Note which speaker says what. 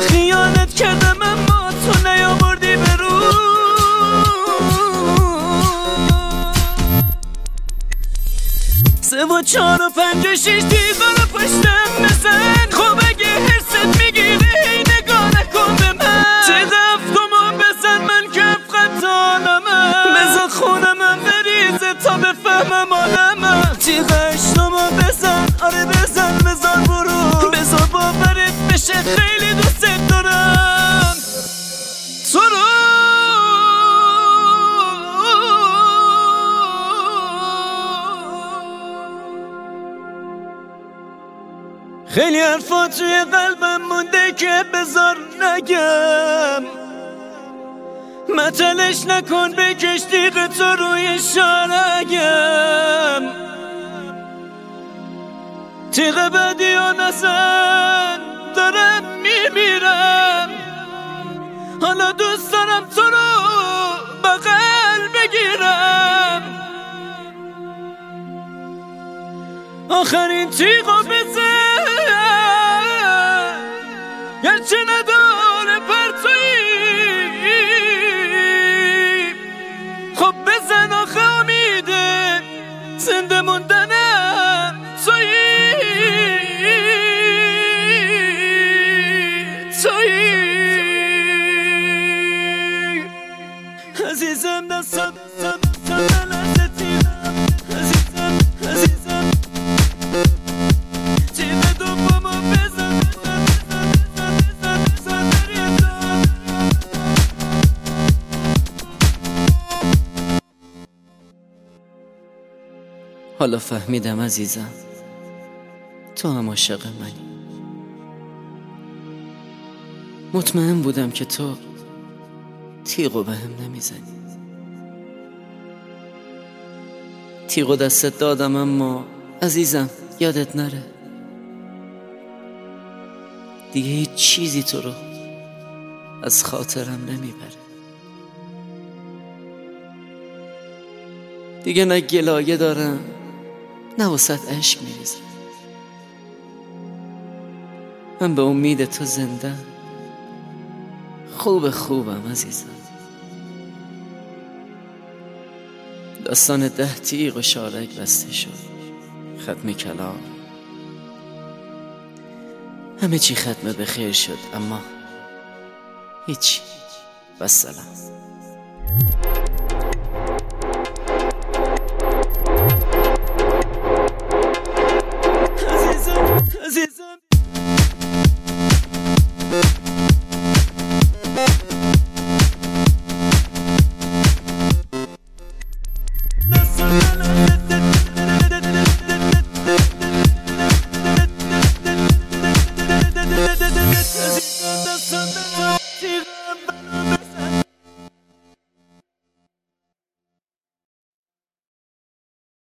Speaker 1: خیانت کردم اما تو نیاوردی به رو. 3 و 4 و 5 و 6 دیوار پشتم بزن. خب اگه حرست میگیره هی نگاه نکن به من. تیغ هفتمو بزن من کف خطالمم. بزن خونمم بریزه تا بفهمم عالمم. تیغ هشتمو بزن آره بزن بزار برو. بزار باورت بشه خیلی دوست دارم تو رو. خیلی حرفا توی قلبم مونده که بذار نگم. متلش نکن بکش تیغ تو روی شارگم. تیغ بدی و نزن دارم میمیرم. حالا دوست دارم تو رو بغل بگیرم. آخرین تیغو بزن گرچه نداره پرتویی. خب بزن آخه امیده زنده موندنم تویی عزیزم. دستم لحظتی عزیزم عزیزم. تیغ دومو بزن حالا فهمیدم عزیزم تو هم عاشق منی. مطمئن بودم که تو تیغو به هم نمیزنی. تیغو دستت دادم اما عزیزم یادت نره دیگه هیچ چیزی تو رو از خاطرم نمیبره. دیگه نه گلایه دارم نه واسط عشق میریزم. من به امید تو زنده خوبم عزیزم. داستان 10 تیغ و شارک بسته شد. ختم کلام همه چی ختم به خیر شد اما هیچی. و سلام.